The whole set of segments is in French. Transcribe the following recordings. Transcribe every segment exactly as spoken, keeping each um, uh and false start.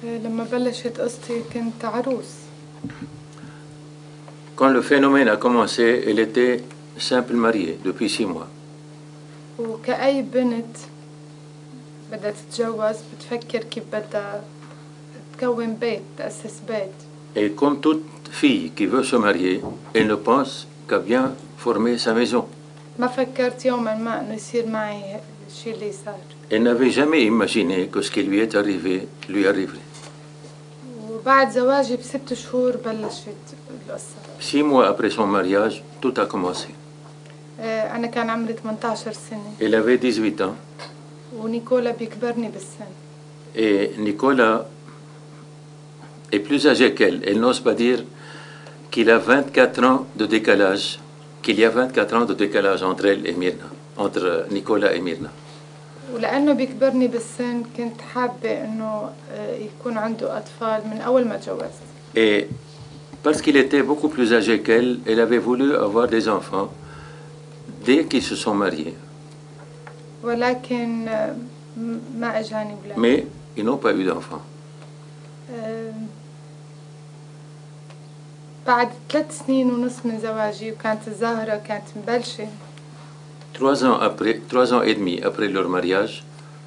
لما بلشت قصتي كنت عروس. Quand le phénomène a commencé, elle était simple mariée depuis six mois. وكأي بنت بدها تتجوز بتفكر كيف بدها تكون بيت، تأسس بيت. Et comme toute fille qui veut se marier, elle ne pense qu'à bien former sa maison. ما فكرت يوما ما إنه يصير معي الشيء اللي صار. Elle n'avait jamais imaginé que ce qui lui est arrivé lui arriverait. وبعد زواجي بست شهور بلشت القصة. Six mois après son mariage, tout a commencé. أنا كان عمري ثمانية عشر سنة. Elle avait dix-huit ans. ونيكولا بيكبرني بالسن. Et Nicolas est plus âgé qu'elle. Elle n'ose pas dire qu'il a vingt-quatre ans de décalage, qu'il y a vingt-quatre ans de décalage entre elle et Myrna, entre Nicolas et Myrna. ولأنه بيكبرني بالسن كنت حابة إنه يكون عنده أطفال من أول ما تجوزت. Et parce qu'il était beaucoup plus âgé qu'elle, elle avait voulu avoir des enfants dès qu'ils se sont mariés. ولكن ما أجاني ولاد. Mais ils n'ont pas eu d'enfants. بعد ثلاث سنين ونص من زواجي وكانت الزهرة كانت مبلشة. Trois ans après, trois ans et demi après leur mariage,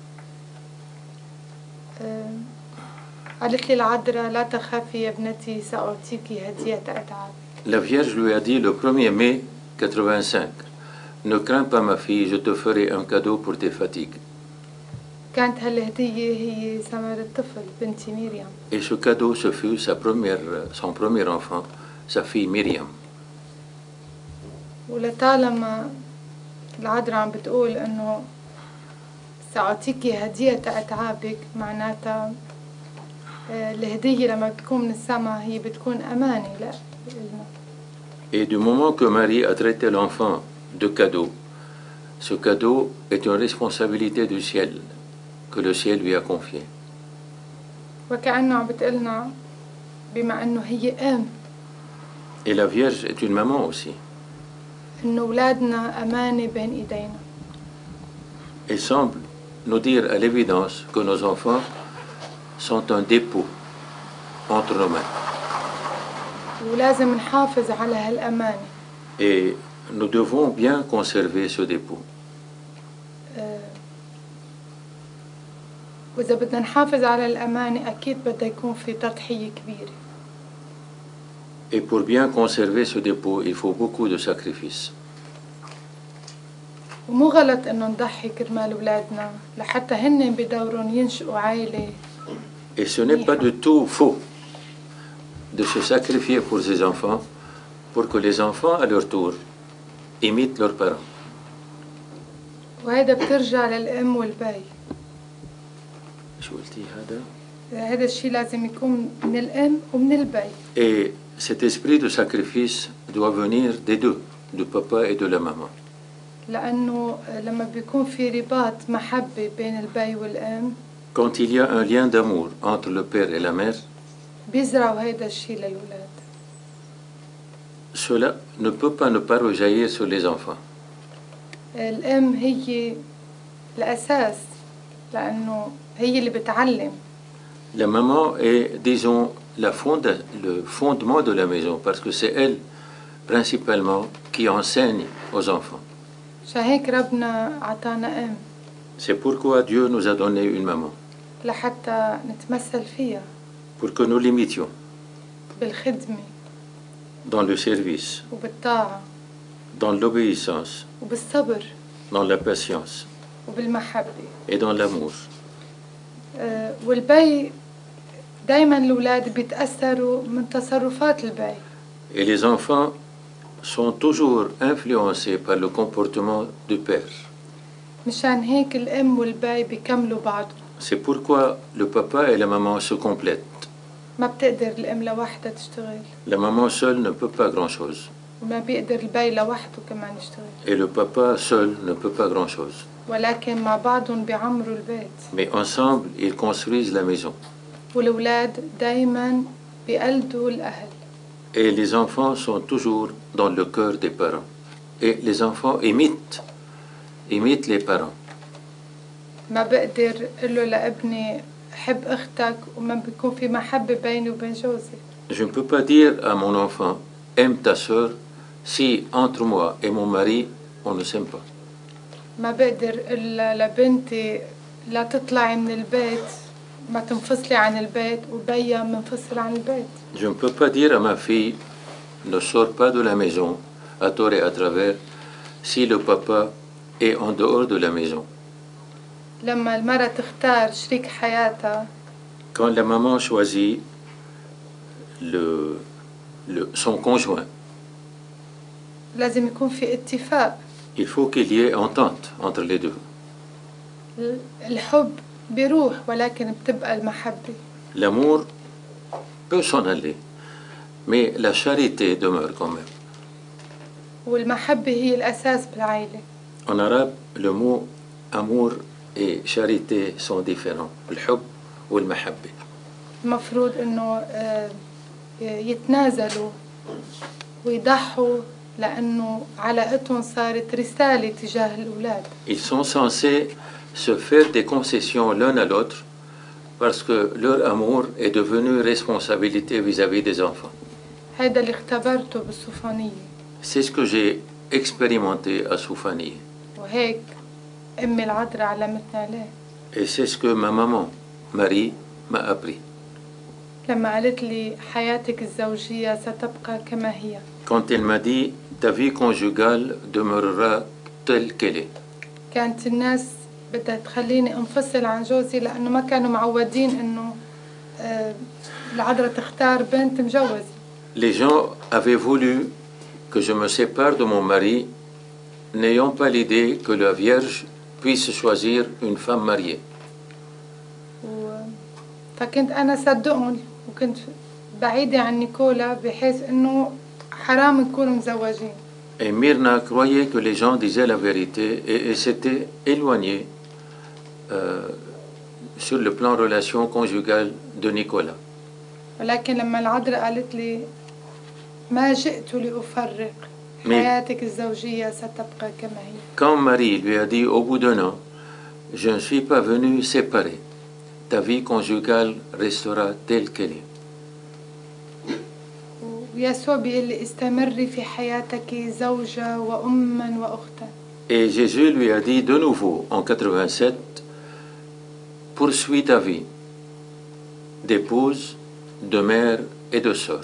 قالت لي العذراء لا تخافي يا ابنتي سأعطيكي هدية أتعاب. La Vierge lui a dit le premier mai quatre-vingt-cinq, ne crains pas ma fille, je te ferai un cadeau pour tes fatigues. كانت هالهدية هي ثمرة طفل بنتي مريم. Et ce cadeau, ce fut sa première, son premier enfant, sa fille Myriam. ولطالما العذراء عم بتقول إنه سأعطيكي هدية أتعابك، معناتها الهدية لما بتكون من السماء هي بتكون أمانة لا. Et du moment que Marie a traité l'enfant de cadeau, ce cadeau est une responsabilité du ciel que le ciel lui a confiée. وكأنه عم بتقلنا بما إنه هي أم. Et la Vierge est une maman aussi. إنه أولادنا أمانة بين إيدينا. Elle semble nous dire à l'évidence que nos enfants sont un dépôt entre nos mains. ولازم نحافظ على هالأمانة. Et nous devons bien conserver ce dépôt. وإذا بدنا نحافظ على الأمانة أكيد بدها يكون في تضحية كبيرة. Et pour bien conserver ce dépôt, il faut beaucoup de sacrifices. ومو غلط إنه نضحي كرمال أولادنا لحتى هن بدورهم ينشئوا عائلة. Et ce n'est pas du tout faux de se sacrifier pour ses enfants, pour que les enfants, à leur tour, imitent leurs parents. وهذا بترجع للأم والبي. شو قلتي هذا؟ هذا الشيء لازم يكون من الأم ومن البي. Et cet esprit de sacrifice doit venir des deux, du papa et de la maman. لأنه لما بيكون في رباط محبة بين البي والأم. Quand il y a un lien d'amour entre le père et la mère, بيزرعوا هذا الشيء للأولاد. cela ne peut pas ne pas rejaillir sur les enfants. الأم هي الأساس لأنه هي اللي بتعلم. La maman est, disons, la fonda, le fondement de la maison, parce que c'est elle, principalement, qui enseigne aux enfants. عشان هيك ربنا عطانا أم. C'est pourquoi Dieu nous a donné une maman. لحتى نتمثل فيها. Pour que nous l'imitions. بالخدمة. Dans le service. وبالطاعة. Dans l'obéissance. وبالصبر. Dans la patience. وبالمحبة. Et dans l'amour. أه والبي دايما الأولاد بيتأثروا من تصرفات البي. Et les enfants sont toujours influencés par le comportement du père. مشان هيك الأم والبي بيكملوا بعض. C'est pourquoi le papa et la maman se complètent. ما بتقدر الأم لوحدها تشتغل. La maman seule ne peut pas grand-chose. وما بيقدر البي لوحده كمان يشتغل. Et le papa seul ne peut pas grand-chose. ولكن مع بعضهم بيعمروا البيت. Mais ensemble, ils construisent la maison. والأولاد دايما بيقلدوا الأهل. Et les enfants sont toujours dans le cœur des parents. Et les enfants imitent, imitent les parents. ما بقدر أقول له لابني بحب أختك وما بيكون في محبة بيني وبين جوزي. Je ne peux pas dire à mon enfant aime ta sœur si entre moi et mon mari on ne s'aime pas. ما بقدر إلا لبنتي لا تطلعي من البيت، ما تنفصلي عن البيت وبيا منفصل عن البيت. Je ne peux pas dire à ma fille ne sors pas de la maison à tort et à travers si le papa est en dehors de la maison. لما المرأة تختار شريك حياتها Quand la maman choisit le, le, son conjoint, لازم يكون في اتفاق. il faut qu'il y ait entente entre les deux. الحب بيروح ولكن بتبقى المحبة. L'amour peut s'en aller, mais la charité demeure quand même. والمحبة هي الأساس بالعائلة. En arabe, le mot amour et charité sont différents. الحب والمحبة. المفروض إنه يتنازلوا ويضحوا لأنه علاقتهم صارت رسالة تجاه الأولاد. Ils sont censés se faire des concessions l'un à l'autre parce que leur amour est devenu responsabilité vis-à-vis des enfants. هذا اللي اختبرته بالسوفانية. C'est ce que j'ai expérimenté à Soufaniye. وهيك أمي العذراء علمتنا عليه. Et c'est ce que ma maman, Marie, m'a appris. لما قالت لي حياتك الزوجية ستبقى كما هي. Quand elle m'a dit ta vie conjugale demeurera telle qu'elle est. كانت الناس بدها تخليني انفصل عن جوزي لأنه ما كانوا معودين إنه العذراء تختار بنت مجوزة. Les gens avaient voulu que je me sépare de mon mari, n'ayant pas l'idée que la Vierge puisse choisir une femme mariée. و... فكنت أنا صدقهم وكنت بعيدة عن نيكولا بحيث إنه حرام نكون مزوجين. Et Myrna croyait que les gens disaient la vérité et, et s'était éloignée euh, sur le plan relation conjugale de Nicolas. ولكن لما العذراء قالت لي ما جئت لأفرق حياتك الزوجية ستبقى كما هي. Quand Marie lui a dit au bout d'un an, je ne suis pas venue séparer, ta vie conjugale restera telle qu'elle est. ويسوع بيقول لي استمري في حياتك زوجة وأما وأختا. Et Jésus lui a dit de nouveau en quatre-vingt-sept, poursuis ta vie d'épouse, de mère et de sœur.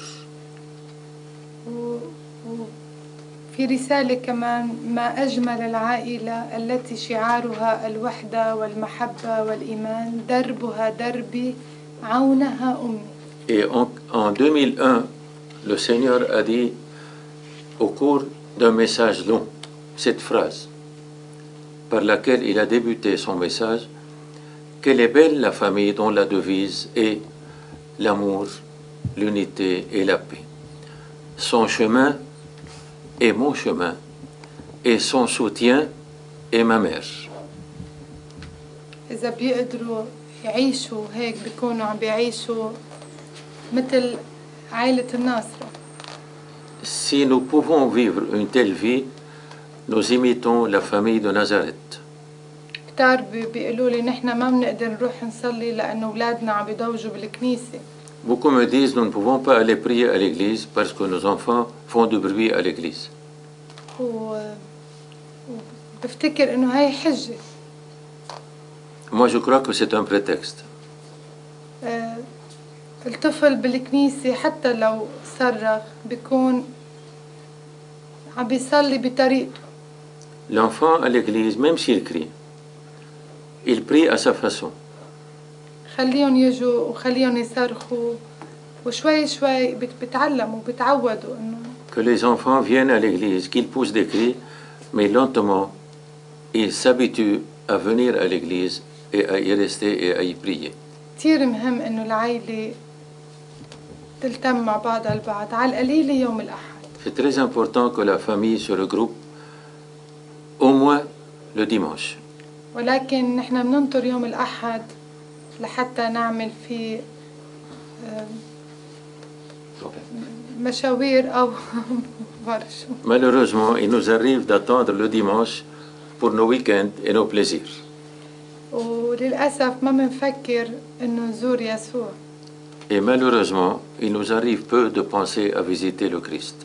في رسالة كمان ما أجمل العائلة التي شعارها الوحدة والمحبة والإيمان دربها دربي عونها أمي. Et en, en deux mille un, le Seigneur a dit au cours d'un message long cette phrase par laquelle il a débuté son message: quelle est belle la famille dont la devise est l'amour, l'unité et la paix. Son chemin est mon chemin et son soutien est ma mère. إذا بيقدروا يعيشوا هيك بيكونوا عم بيعيشوا مثل عائلة الناصرة. Si nous pouvons vivre une telle vie, nous imitons la famille de Nazareth. كتار بيقولوا لي نحن ما بنقدر نروح نصلي لأنه أولادنا عم بيضوجوا بالكنيسة. Beaucoup me disent nous ne pouvons pas aller prier à l'église parce que nos enfants font du bruit à l'église. وبفتكر إنه هاي حجة. Moi je crois que c'est un prétexte. الطفل بالكنيسة حتى لو صرخ بيكون عم بيصلي بطريقته. L'enfant à l'église, même s'il crie, il prie à sa façon. خليهم يجوا وخليهم يصرخوا وشوي شوي بتعلموا بتعودوا إنه. Que les enfants viennent à l'église, qu'ils poussent des cris, mais lentement, ils s'habituent à venir à l'église et à y rester et à y prier. كتير مهم إنه العائلة تلتم مع بعضها البعض على القليل يوم الأحد. C'est très important que la famille se regroupe au moins le dimanche. ولكن نحن بننطر يوم الأحد لحتى نعمل فيه مشاوير أو برشو. Malheureusement, il nous arrive d'attendre le dimanche pour nos week-ends et nos plaisirs. وللأسف ما بنفكر إنه نزور يسوع. Et malheureusement, il nous arrive peu de penser à visiter le Christ.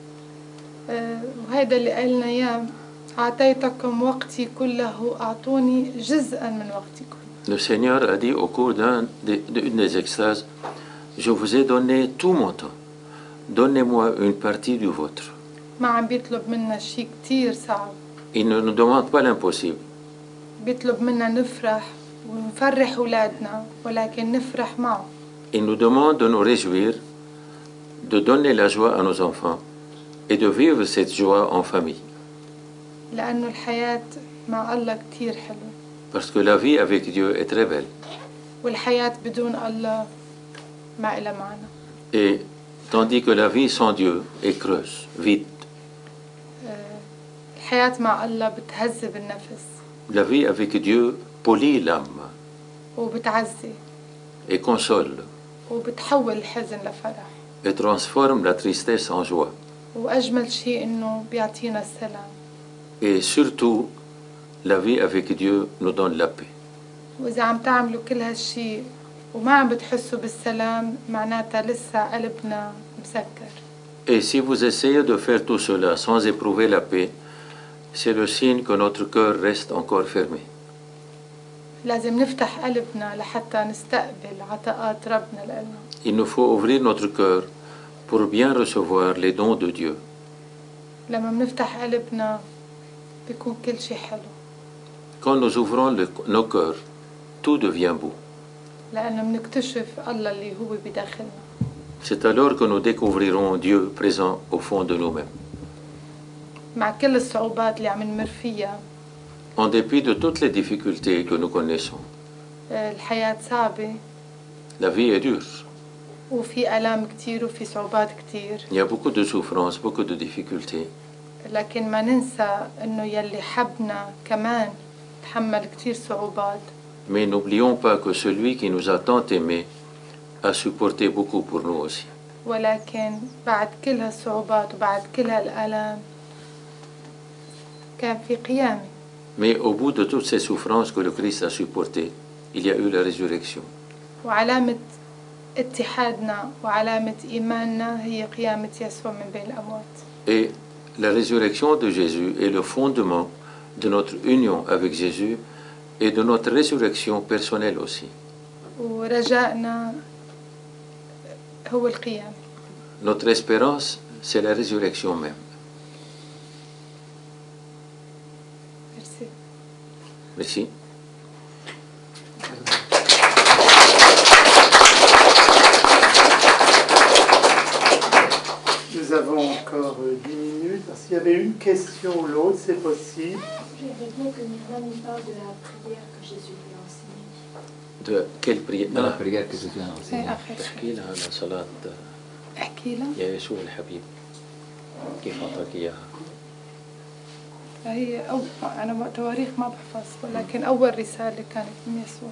وهذا اللي قالنا إياه أعطيتكم وقتي كله أعطوني جزءا من وقتكم. Le Seigneur a dit au cours d'un des, d'une des extases, je vous ai donné tout mon temps. Donnez-moi une partie du vôtre. ما عم بيطلب منا شيء كتير صعب. Il ne nous demande pas l'impossible. بيطلب منا نفرح ونفرح أولادنا ولكن نفرح معه. Il nous demande de nous réjouir, de donner la joie à nos enfants et de vivre cette joie en famille. لأنه الحياة مع الله كتير حلوة. Parce que la vie avec Dieu est très belle. والحياة بدون الله ما إلها معنى. Et tandis que la vie sans Dieu est creuse, vide. الحياة مع الله بتهذب النفس. La vie avec Dieu polit l'âme. وبتعزي. Et console. وبتحول الحزن لفرح. Et transforme la tristesse en joie. وأجمل شيء إنه بيعطينا السلام. Et surtout, la vie avec Dieu nous donne la paix. وإذا عم تعملوا كل هالشيء وما عم بتحسوا بالسلام معناتها لسه قلبنا مسكر. Et si vous essayez de faire tout cela sans éprouver la paix, c'est le signe que notre cœur reste encore fermé. لازم نفتح قلبنا لحتى نستقبل عطاءات ربنا لنا. Il nous faut ouvrir notre cœur pour bien recevoir les dons de Dieu. لما بنفتح قلبنا بيكون كل شيء حلو. Quand nous ouvrons le, nos cœurs, tout devient beau. لأنه بنكتشف الله اللي هو بداخلنا. C'est alors que nous découvrirons Dieu présent au fond de nous-mêmes. مع كل الصعوبات اللي عم نمر فيها. En dépit de toutes les difficultés que nous connaissons. الحياة صعبة. La vie est dure. وفي آلام كتير وفي صعوبات كتير. Il y a beaucoup de souffrances, beaucoup de difficultés. لكن ما ننسى إنه يلي حبنا كمان تحمل كتير صعوبات. Mais n'oublions pas que celui qui nous a tant aimés a supporté beaucoup pour nous aussi. ولكن بعد كل هالصعوبات وبعد كل هالآلام كان في قيامة. Mais au bout de toutes ces souffrances que le Christ a supportées, il y a eu la résurrection. وعلامة اتحادنا وعلامة إيماننا هي قيامة يسوع من بين الأموات. Et la résurrection de Jésus est le fondement de notre union avec Jésus et de notre résurrection personnelle aussi. ورجائنا هو القيامة. Notre espérance, c'est la résurrection même. Merci. Merci. Nous avons encore dix minutes. S'il y avait une question ou l'autre, c'est possible. J'aimerais bien que Myrna nous parle de la prière que Jésus lui a enseignée. De quelle prière? De la prière que Jésus a enseignée. احكي لها على صلاة احكي لها يا يسوع الحبيب كيف أعطاك إياها؟ هي أو أنا تواريخ ما بحفظ ولكن أول رسالة كانت من يسوع.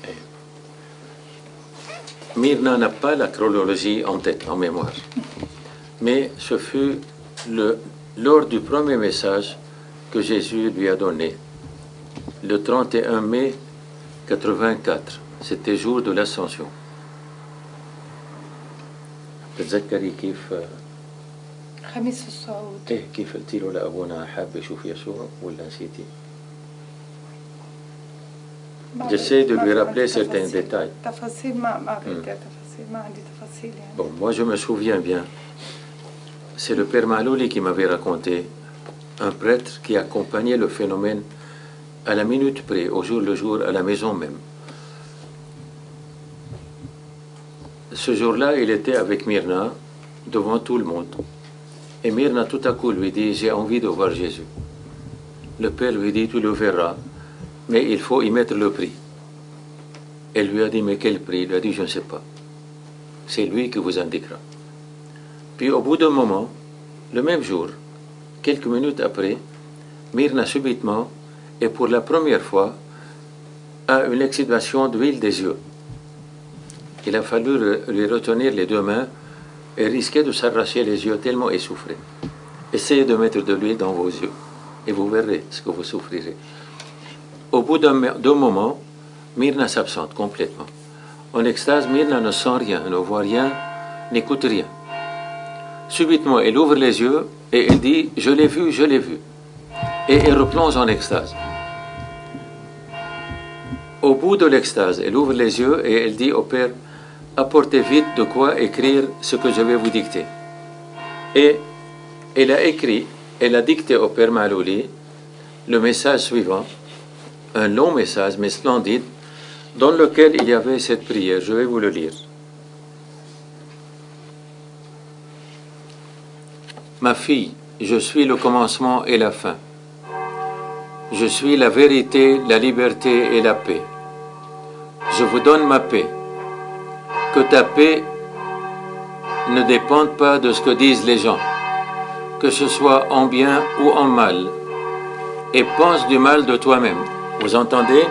Myrna n'a pas la chronologie en tête, en mémoire. Mais ce fut le, lors du premier message que Jésus lui a donné, le trente et un mai quatre-vingt-quatre. C'était jour de l'Ascension. تتذكري كيف خميس الصعود. ايه كيف قلتي له لأبونا حاب يشوف يسوع ولا نسيتي؟ J'essaie de lui rappeler certains détails. تفاصيل ما ما بدي تفاصيل ما عندي تفاصيل يعني. Bon, moi je me souviens bien. C'est le père Malouli qui m'avait raconté un prêtre qui accompagnait le phénomène à la minute près, au jour le jour, à la maison même. Ce jour-là, il était avec Myrna devant tout le monde. Et Myrna tout à coup lui dit, j'ai envie de voir Jésus. Le père lui dit, tu le verras, mais il faut y mettre le prix. Elle lui a dit, mais quel prix? Il lui a dit, je ne sais pas. C'est lui qui vous indiquera. Puis au bout d'un moment, le même jour, quelques minutes après, Myrna subitement, et pour la première fois, a une excitation d'huile des yeux. Il a fallu lui retenir les deux mains et risquer de s'arracher les yeux tellement essoufflés. Essayez de mettre de l'huile dans vos yeux et vous verrez ce que vous souffrirez. au bout d'un moment, Myrna s'absente complètement. En extase, Myrna ne sent rien, ne voit rien, n'écoute rien. Subitement, elle ouvre les yeux et elle dit « Je l'ai vu, je l'ai vu ». Et elle replonge en extase. Au bout de l'extase, elle ouvre les yeux et elle dit au père « Apportez vite de quoi écrire ce que je vais vous dicter ». Et elle a écrit, elle a dicté au père Malouli le message suivant, un long message mais splendide, dans lequel il y avait cette prière. Je vais vous le lire. Ma fille, je suis le commencement et la fin. Je suis la vérité, la liberté et la paix. Je vous donne ma paix. Que ta paix ne dépende pas de ce que disent les gens, que ce soit en bien ou en mal, et pense du mal de toi-même. Vous entendez?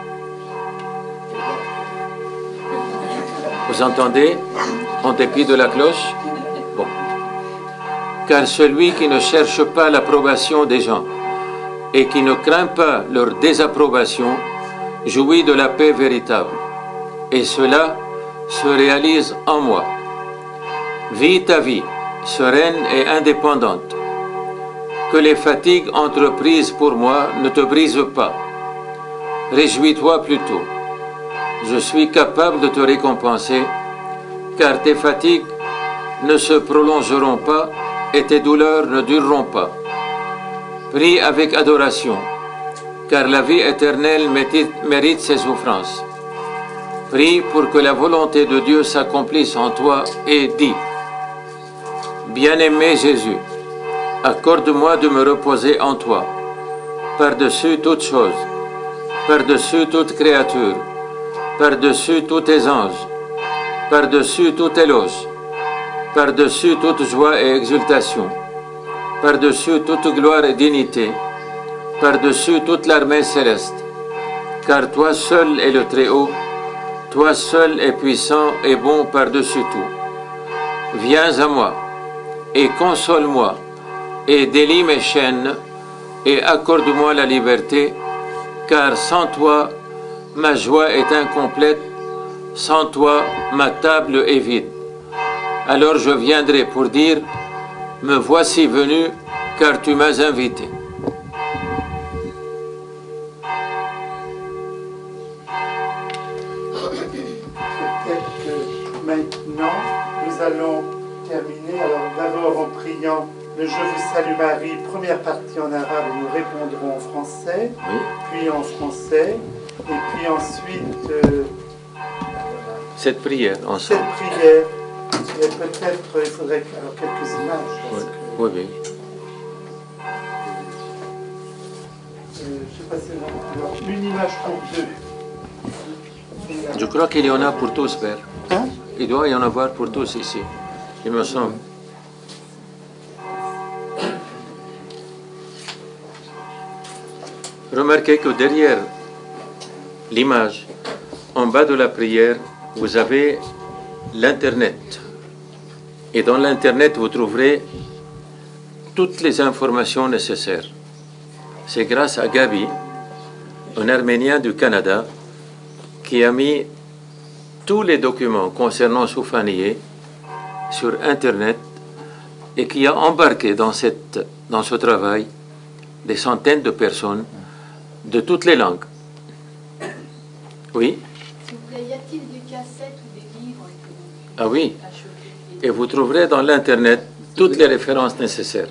Vous entendez? En dépit de la cloche? Bon. Car celui qui ne cherche pas l'approbation des gens et qui ne craint pas leur désapprobation jouit de la paix véritable. Et cela se réalise en moi. Vis ta vie, sereine et indépendante. Que les fatigues entreprises pour moi ne te brisent pas. Réjouis-toi plutôt. Je suis capable de te récompenser, car tes fatigues ne se prolongeront pas et tes douleurs ne dureront pas. Prie avec adoration, car la vie éternelle mérite ses souffrances. Prie pour que la volonté de Dieu s'accomplisse en toi et dis, Bien-aimé Jésus, accorde-moi de me reposer en toi, par-dessus toute chose, par-dessus toute créature, par-dessus tous tes anges, par-dessus tout éloge, par-dessus toute joie et exultation, par-dessus toute gloire et dignité, par-dessus toute l'armée céleste, car toi seul es le Très-Haut, toi seul es puissant et bon par-dessus tout. Viens à moi et console-moi et délie mes chaînes et accorde-moi la liberté, car sans toi, ma joie est incomplète, sans toi, ma table est vide. Alors je viendrai pour dire, me voici venu, car tu m'as invité. Peut-être que maintenant, nous allons terminer. Alors d'abord en priant le Je vous salue Marie, première partie en arabe, et nous répondrons en français, Oui. puis en français, et puis ensuite euh, Cette prière ensemble. cette prière. Et peut-être il faudrait alors, quelques images. Parce Oui, que, oui, oui. euh, je ne sais pas si alors, une image pour deux. Je crois qu'il y en a pour tous, Père. Hein? Il doit y en avoir pour tous ici, il me semble. Remarquez que derrière l'image, en bas de la prière, vous avez l'Internet. Et dans l'Internet, vous trouverez toutes les informations nécessaires. C'est grâce à Gabi, un Arménien du Canada, qui a mis tous les documents concernant Soufanié sur Internet et qui a embarqué dans, cette, dans ce travail des centaines de personnes de toutes les langues. Oui? S'il vous plaît, y a-t-il des cassettes ou des livres que Ah oui. achevez? Et vous trouverez dans l'Internet toutes les références nécessaires.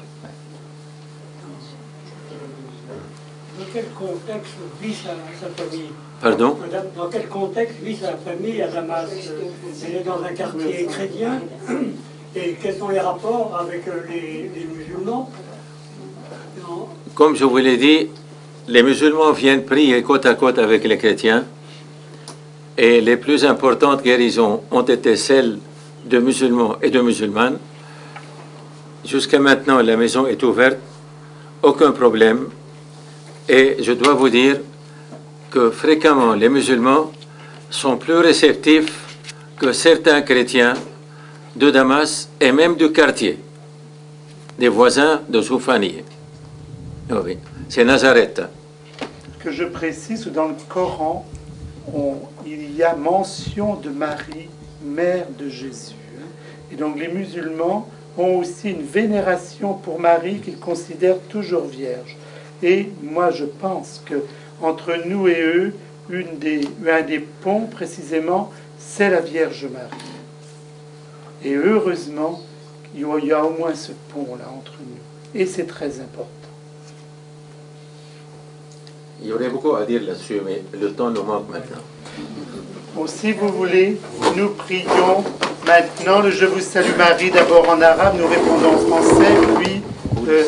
Dans quel contexte vit sa, sa famille? Pardon? Dans quel contexte vit sa famille à Damas? Elle est dans un quartier chrétien. Et quels sont les rapports avec les, les musulmans? Non. Comme je vous l'ai dit, les musulmans viennent prier côte à côte avec les chrétiens. Et les plus importantes guérisons ont été celles de musulmans et de musulmanes. Jusqu'à maintenant, la maison est ouverte, aucun problème. Et je dois vous dire que fréquemment, les musulmans sont plus réceptifs que certains chrétiens de Damas et même du quartier, des voisins de Soufanié. Oui, c'est Nazareth. que je précise que dans le Coran, on, il y a mention de Marie, mère de Jésus. Et donc les musulmans ont aussi une vénération pour Marie qu'ils considèrent toujours vierge. Et moi je pense que entre nous et eux, une des, un des ponts précisément, c'est la Vierge Marie. Et heureusement, il y a au moins ce pont-là entre nous. Et c'est très important. Il y aurait beaucoup à dire là-dessus, mais le temps nous manque maintenant. Bon, si vous voulez, nous prions maintenant le Je vous salue Marie, d'abord en arabe, nous répondons en français, puis... Euh,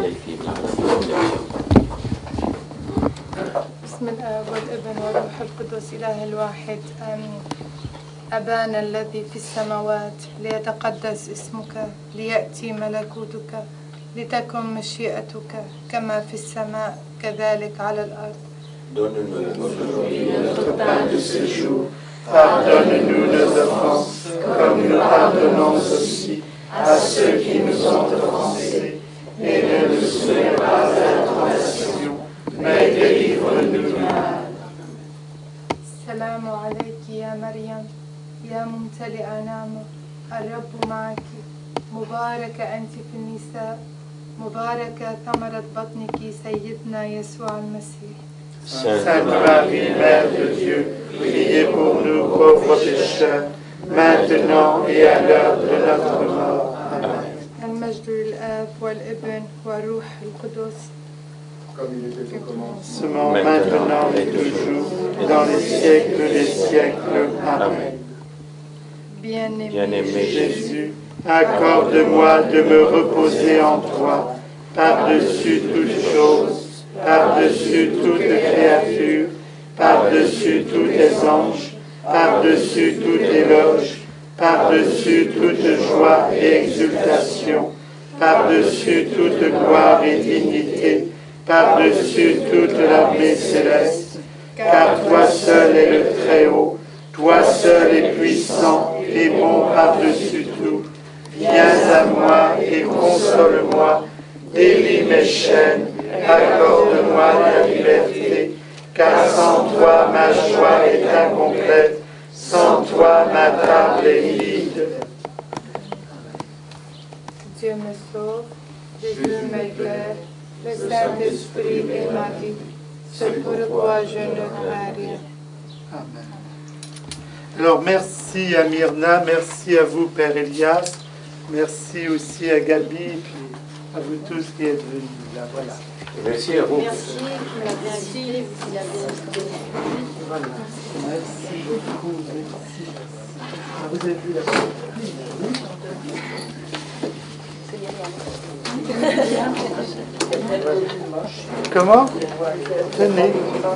بسم الآب والابن والروح القدس إله الواحد آمين. أبانا الذي في السماوات ليتقدس اسمك ليأتي ملكوتك لتكن مشيئتك كما في السماء كذلك على الأرض. Donne-nous aujourd'hui notre pain de ce jour. Pardonne-nous nos offenses, comme nous pardonnons aussi à ceux qui nous ont offensés. Et ne nous soumets pas à la tentation, mais délivre-nous du mal. السلام عليك يا مريم يا ممتلئة نعمة الرب معك مباركة أنت في النساء مباركة ثمرة بطنك سيدنا يسوع المسيح. Sainte Marie, Mère de Dieu, priez pour nous pauvres pécheurs, maintenant et à l'heure de notre mort. Amen. المجد للآب والابن والروح القدس. Comme il était au commencement. Seulement maintenant et toujours, dans les siècles des siècles. Amen. Bien-aimé Bien-aimé Jésus, accorde-moi de me reposer en toi, par-dessus toutes choses, par-dessus toute créature, par-dessus tous les anges, par-dessus toute éloge, par-dessus toute joie et exultation, par-dessus toute gloire et dignité, par-dessus toute l'armée céleste, car toi seul es le Très-Haut, toi seul es puissant et bon par-dessus tout. Viens à moi et console-moi, délie mes chaînes, accorde-moi la liberté, car sans toi ma joie est incomplète, sans toi ma table est vide. Dieu me sauve, Jésus m'éclaire, le Saint-Esprit est ma vie, c'est pourquoi je ne crains rien. Amen. Alors merci à Myrna, merci à vous Père Elias, merci aussi à Gabi, et puis à vous tous qui êtes venus. Là, voilà. Merci à vous. Merci, merci, vous l'avez Voilà. Merci beaucoup, merci. Ah, vous avez vu la surprise, oui? Comment? Tenez.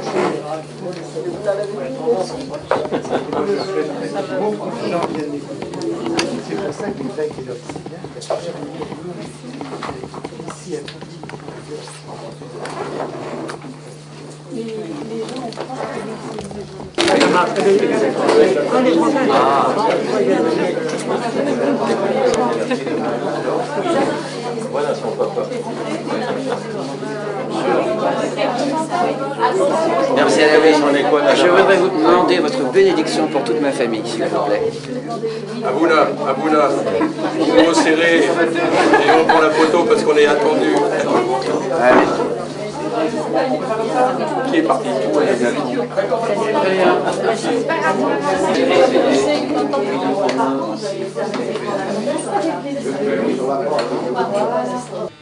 Beaucoup de gens viennent écouter. C'est pour ça que l'évêque est là aussi bien. Ici, à Voilà son papa. Merci à la vie. Son école à Je voudrais vous demander votre bénédiction pour toute ma famille, s'il vous plaît. Abouna, Abouna, vous vous serrez et on prend la photo parce qu'on est attendu. Allez. Qui est parti? fait.